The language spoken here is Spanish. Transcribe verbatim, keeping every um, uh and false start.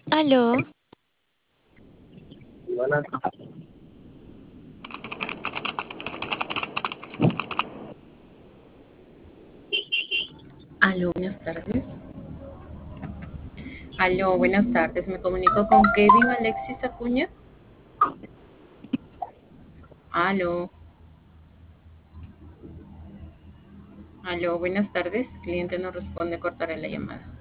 Aló, Buenas, Aló, buenas tardes. Aló, buenas tardes. Me comunico con Kevin Alexis Acuña. Aló, aló, buenas tardes. Cliente no responde, cortaré la llamada.